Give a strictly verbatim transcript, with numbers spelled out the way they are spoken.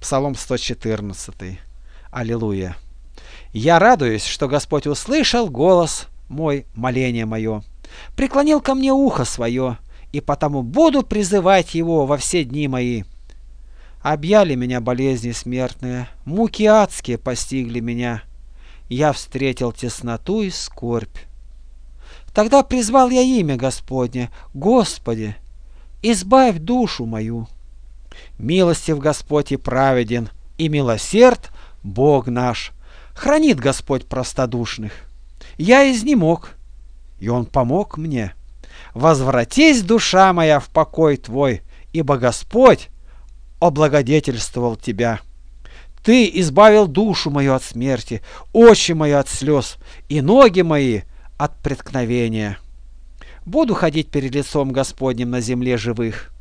Псалом сто четырнадцатый. Аллилуйя. Я радуюсь, что Господь услышал голос мой, моление мое, преклонил ко мне ухо свое, и потому буду призывать Его во все дни мои. Объяли меня болезни смертные, муки адские постигли меня. Я встретил тесноту и скорбь. Тогда призвал я имя Господне: Господи, избавь душу мою. Милостив Господь и праведен, и милосерд Бог наш. Хранит Господь простодушных. Я изнемог, и Он помог мне. Возвратись, душа моя, в покой твой, ибо Господь облагодетельствовал тебя. Ты избавил душу мою от смерти, очи мои от слез, и ноги мои от преткновения. Буду ходить перед лицом Господним на земле живых.